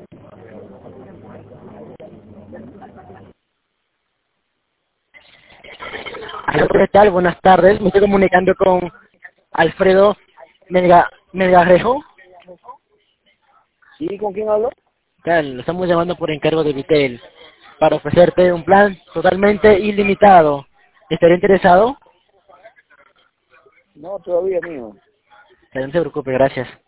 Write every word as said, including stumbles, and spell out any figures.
Aló, ¿qué tal? Buenas tardes. Me estoy comunicando con Alfredo Melga, Melgarejo. ¿Sí? ¿Con quién hablo? Tal, lo estamos llamando por encargo de Vitel para ofrecerte un plan totalmente ilimitado. ¿Estaría interesado? No, todavía, mijo. No se preocupe, gracias.